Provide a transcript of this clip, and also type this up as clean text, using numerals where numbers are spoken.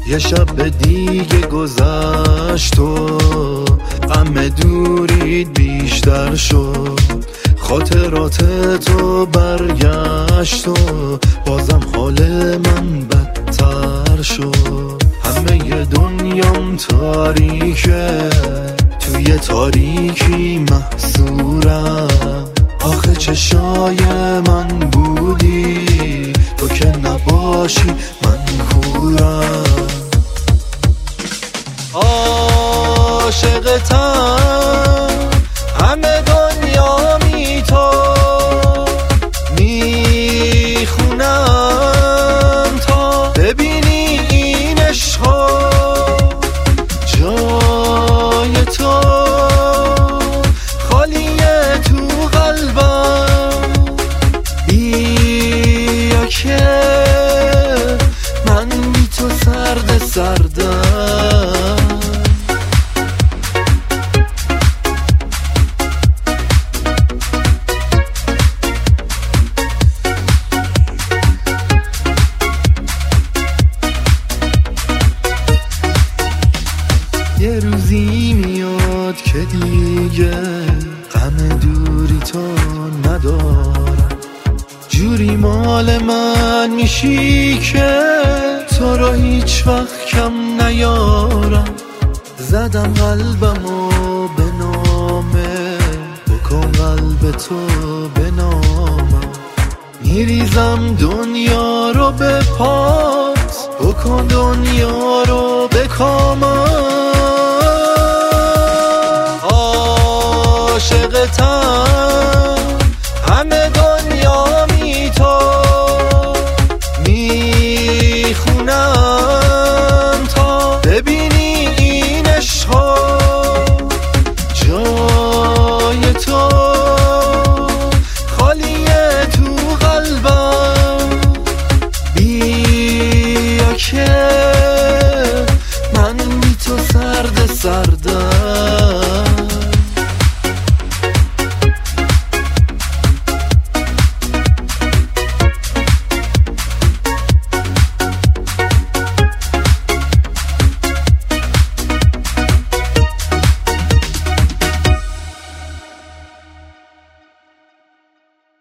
یه شب دیگه گذشت و غم دورید بیشتر شد، خاطرات تو برگشت و بازم حال من بدتر شد. همه دنیام تاریکه، توی تاریکی محصورم، آخه چشای من بودی تو که نباشی من کورم. عاشقتم همه دنیا تو میخونم تا ببینی این عشقا، جای تو خالیه تو قلبم. بیا که من بی تو سردم. یه روزی میاد که دیگه غم دوری تو ندارم، جوری مال من میشی که تو رو هیچ وقت کم نیارم. زدم قلبمو به نامه، بکن قلب تو به نامم. میریزم دنیا رو به پات، بکن دنیا رو به کامم.